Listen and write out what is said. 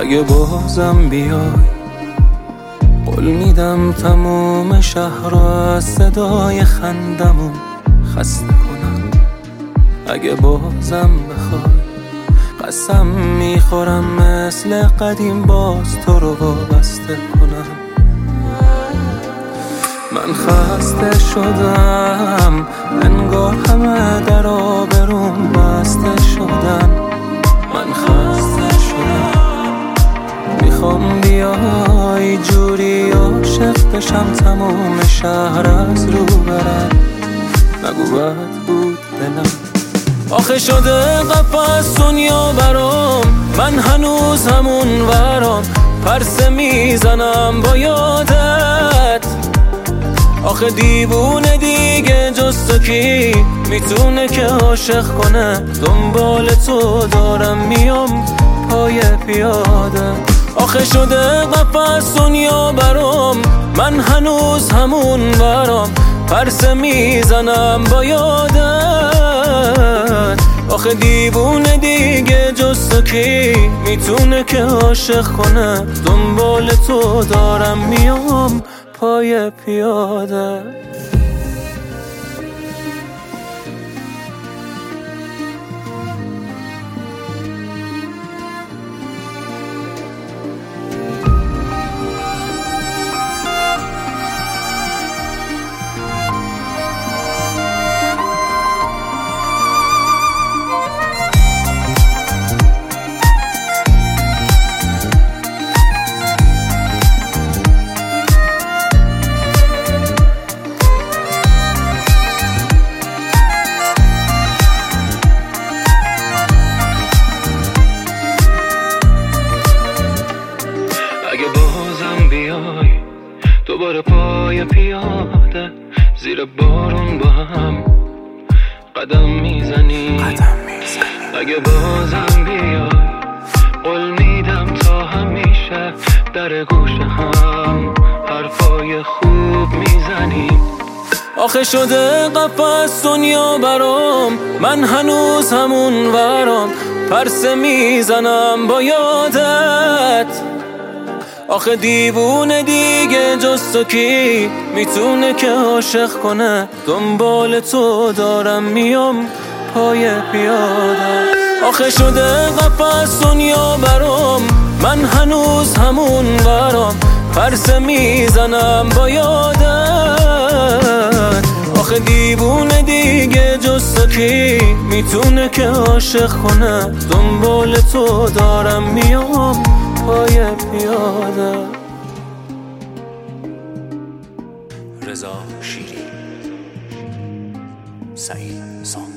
اگه بازم بیای قول میدم تموم شهر رو از صدای خندمون خسته کنم. اگه بازم بخوای قسم میخورم مثل قدیم باز تو رو وابسته کنم. من خسته شدم انگار همه در آبروم بسته شدن. من خسته شدم میخوام بیای جوری عاشق بشم تمام شهر از رو برم. نگو بد بود دلم آخه شده قفس دنیا برام. من هنوز همون ورام پرسه میزنم با یادت. آخه دیوونه دیگه جز تو کی میتونه که عاشق کنه؟ دنبال تو دارم میام پای پیاده. آخه شده قفس دنیا برام. من هنوز همون ورام پرسه میزنم با یادت. آخه دیوونه دیگه جز تو کی میتونه که عاشق کنه؟ دنبال تو دارم میام پای پیاده. اگه بازم بیای دوباره پای پیاده زیر بارون با هم قدم میزنی. اگه بازم بیای قول میدم تا همیشه در گوش هم حرفای خوب میزنی. آخه شده قفس دنیا برام. من هنوز همون ورام پرسه میزنم با یادت. آخه دیوونه دیگه جز تو کی میتونه که عاشق کنه؟ دنبال تو دارم میام پای پیاده. آخه شده قفس دنیا برام. من هنوز همون ورام پرسه میزنم با یادت. آخه دیوونه دیگه جز تو کی میتونه که عاشق کنه؟ دنبال تو دارم میام پای پیاده. رضا شیری، سعید سام.